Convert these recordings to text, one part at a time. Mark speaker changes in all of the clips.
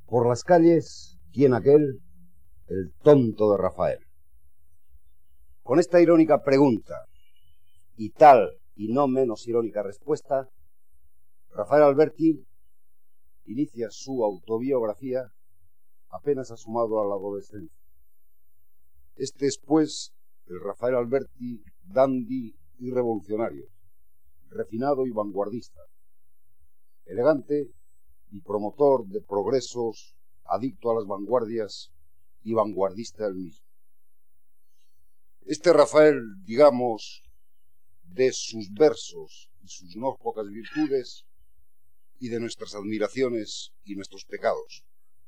Speaker 1: Por las calles, ¿quién aquel? El tonto de Rafael. Con esta irónica pregunta y tal y no menos irónica respuesta, Rafael Alberti inicia su autobiografía apenas asomado a la adolescencia. Este es, pues, el Rafael Alberti dandy y revolucionario, refinado y vanguardista, elegante y promotor de progresos, adicto a las vanguardias y vanguardista él mismo. Este Rafael, digamos, de sus versos y sus no pocas virtudes y de nuestras admiraciones y nuestros pecados.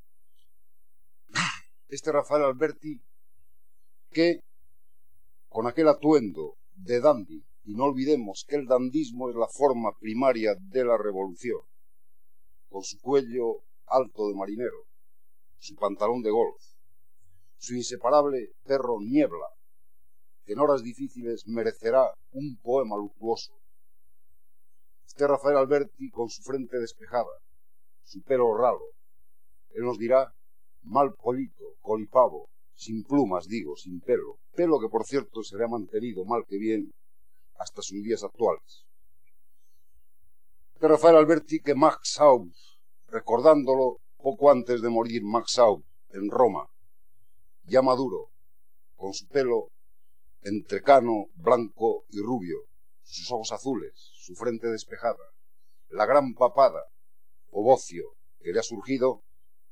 Speaker 1: Este Rafael Alberti que, con aquel atuendo de dandy, y no olvidemos que el dandismo es la forma primaria de la revolución, con su cuello alto de marinero, su pantalón de golf, su inseparable perro Niebla, que en horas difíciles merecerá un poema luctuoso. Este Rafael Alberti con su frente despejada, su pelo ralo, él nos dirá mal pollito, colipavo, sin plumas, digo, sin pelo, pelo que por cierto se le ha mantenido mal que bien hasta sus días actuales. Este Rafael Alberti que Max Out, recordándolo poco antes de morir Max Out en Roma, ya maduro, con su pelo entrecano, blanco y rubio, sus ojos azules, su frente despejada, la gran papada o bocio que le ha surgido,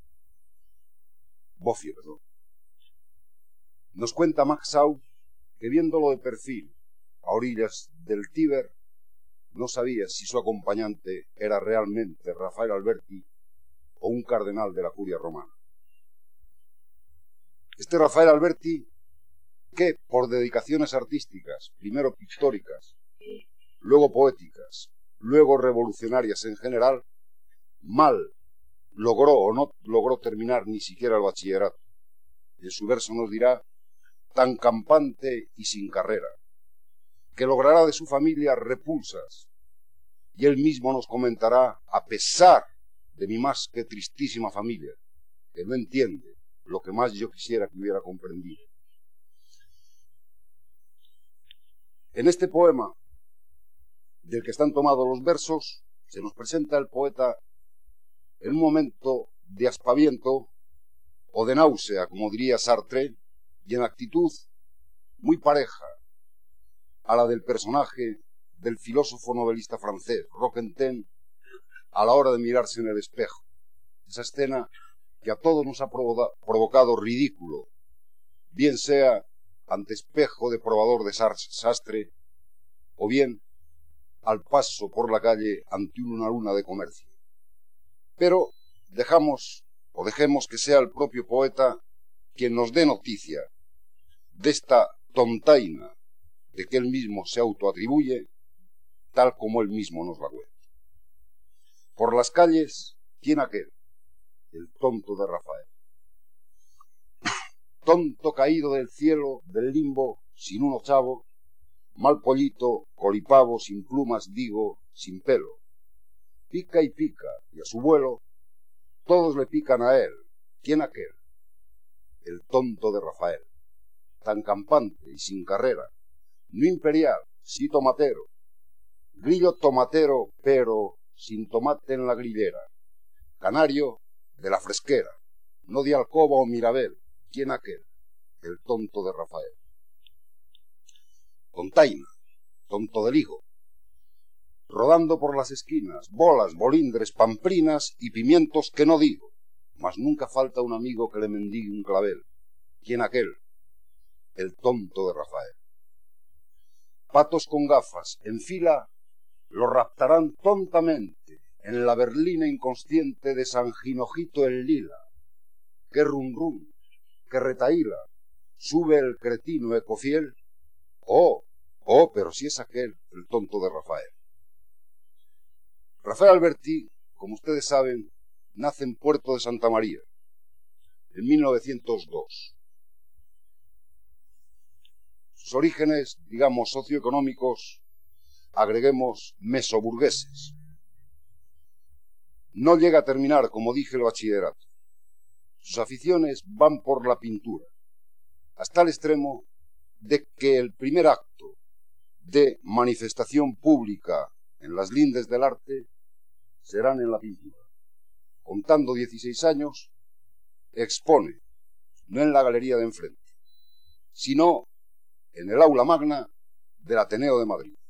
Speaker 1: bofio, perdón. Nos cuenta Max Out que viéndolo de perfil a orillas del Tíber, no sabía si su acompañante era realmente Rafael Alberti o un cardenal de la curia romana. Este Rafael Alberti que por dedicaciones artísticas, primero pictóricas, luego poéticas, luego revolucionarias en general, mal logró o no logró terminar ni siquiera el bachillerato. En su verso nos dirá tan campante y sin carrera, que logrará de su familia repulsas, y él mismo nos comentará, a pesar de mi más que tristísima familia, que no entiende lo que más yo quisiera que hubiera comprendido. En este poema, del que están tomados los versos, se nos presenta el poeta en un momento de aspaviento o de náusea, como diría Sartre, y en actitud muy pareja a la del personaje del filósofo novelista francés, Roquentin, a la hora de mirarse en el espejo. Esa escena que a todos nos ha provocado ridículo, bien sea ante espejo de probador de sastre, o bien al paso por la calle ante una luna de comercio. Pero dejemos que sea el propio poeta quien nos dé noticia de esta tontaina de que él mismo se autoatribuye, tal como él mismo nos la cuenta. Por las calles, ¿quién aquel? El tonto de Rafael. Tonto caído del cielo, del limbo, sin un ochavo, mal pollito, colipavo, sin plumas, digo, sin pelo. Pica y pica, y a su vuelo, todos le pican a él. ¿Quién aquel? El tonto de Rafael. Tan campante y sin carrera, no imperial, sí tomatero. Grillo tomatero, pero sin tomate en la grillera. Canario de la fresquera, no de alcoba o mirabel. ¿Quién aquel? El tonto de Rafael. Tontaina, tonto del higo, rodando por las esquinas, bolas, bolindres, pamplinas y pimientos que no digo, mas nunca falta un amigo que le mendigue un clavel. ¿Quién aquel? El tonto de Rafael. Patos con gafas, en fila, lo raptarán tontamente en la berlina inconsciente de San Ginojito el Lila. ¡Qué rum rum! ¡Qué retaíla! Sube el cretino ecofiel. ¡Oh, pero si es aquel, el tonto de Rafael! Rafael Alberti, como ustedes saben, nace en Puerto de Santa María, en 1902. Sus orígenes, digamos, socioeconómicos, agreguemos mesoburgueses. No llega a terminar, como dije, el bachillerato. Sus aficiones van por la pintura, hasta el extremo de que el primer acto de manifestación pública en las lindes del arte serán en la pintura. Contando 16 años, expone, no en la galería de enfrente, sino en el aula magna del Ateneo de Madrid.